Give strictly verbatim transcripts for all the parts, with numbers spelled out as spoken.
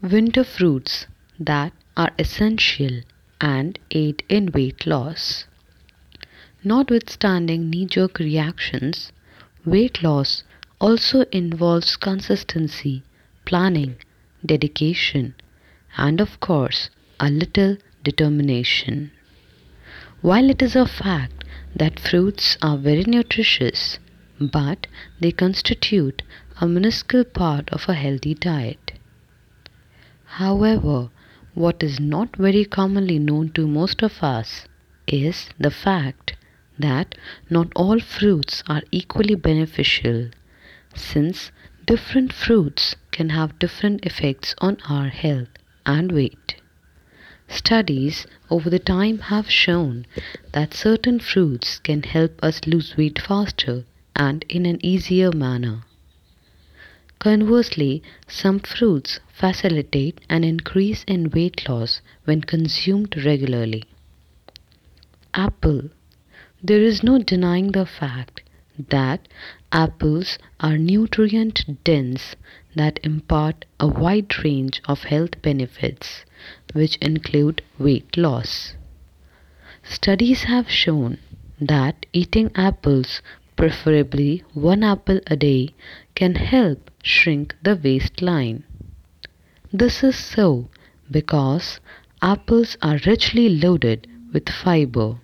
Winter fruits that are essential and aid in weight loss. Notwithstanding knee jerk reactions, weight loss also involves consistency, planning, dedication, and of course, a little determination. While it is a fact that fruits are very nutritious, but they constitute a minuscule part of a healthy diet. However, what is not very commonly known to most of us is the fact that not all fruits are equally beneficial, since different fruits can have different effects on our health and weight. Studies over the time have shown that certain fruits can help us lose weight faster and in an easier manner. Conversely, some fruits facilitate an increase in weight loss when consumed regularly. Apple. There is no denying the fact that apples are nutrient dense that impart a wide range of health benefits, which include weight loss. Studies have shown that eating apples, preferably one apple a day, can help shrink the waistline. This is so because apples are richly loaded with fiber,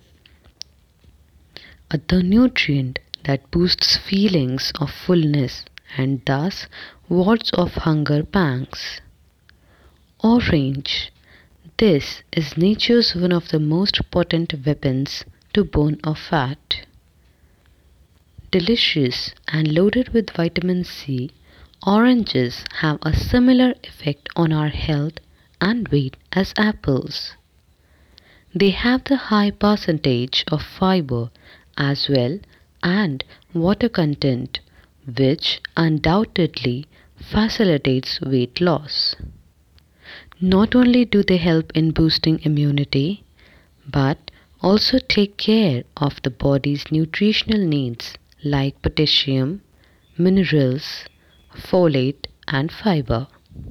the nutrient that boosts feelings of fullness and thus wards off hunger pangs. Orange. This is nature's one of the most potent weapons to burn off fat. Delicious and loaded with vitamin C, oranges have a similar effect on our health and weight as apples. They have the high percentage of fiber as well and water content, which undoubtedly facilitates weight loss. Not only do they help in boosting immunity, but also take care of the body's nutritional needs like potassium, minerals, folate, and fiber.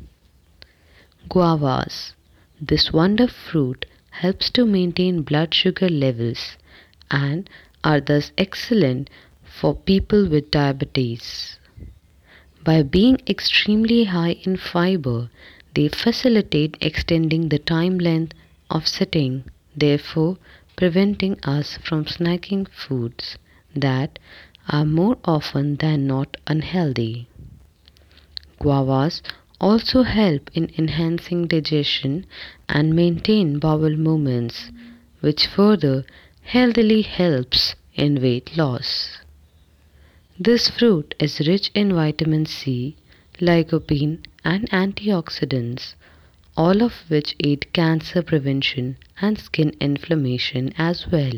Guavas. This wonder fruit helps to maintain blood sugar levels and are thus excellent for people with diabetes. By being extremely high in fiber, they facilitate extending the time length of sitting, therefore preventing us from snacking foods that are more often than not unhealthy. Guavas also help in enhancing digestion and maintain bowel movements, which further healthily helps in weight loss. This fruit is rich in vitamin C, lycopene, and antioxidants, all of which aid cancer prevention and skin inflammation as well.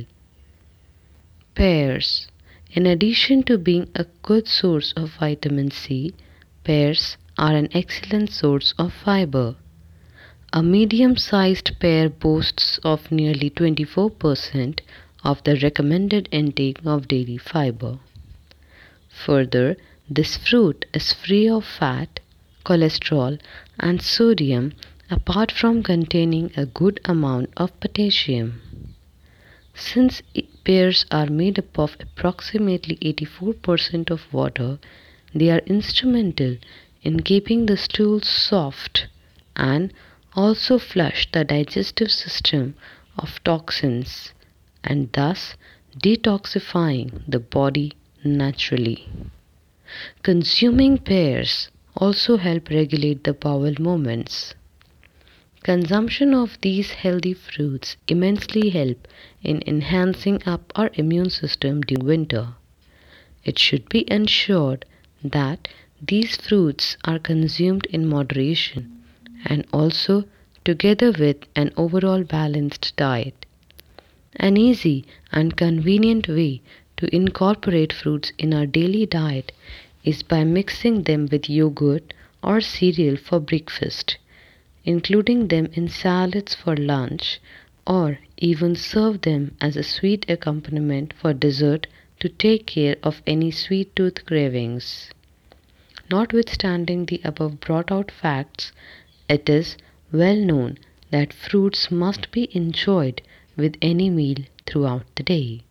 Pears. In addition to being a good source of vitamin C, pears are an excellent source of fiber. A medium-sized pear boasts of nearly twenty-four percent of the recommended intake of daily fiber. Further, this fruit is free of fat, cholesterol, and sodium apart from containing a good amount of potassium. Since pears are made up of approximately eighty-four percent of water, they are instrumental in keeping the stool soft and also flush the digestive system of toxins and thus detoxifying the body naturally. Consuming pears also help regulate the bowel movements. Consumption of these healthy fruits immensely help in enhancing up our immune system during winter. It should be ensured that these fruits are consumed in moderation and also together with an overall balanced diet. An easy and convenient way to incorporate fruits in our daily diet is by mixing them with yogurt or cereal for breakfast, including them in salads for lunch, or even serve them as a sweet accompaniment for dessert to take care of any sweet tooth cravings. Notwithstanding the above brought out facts, It is well known that fruits must be enjoyed with any meal throughout the day.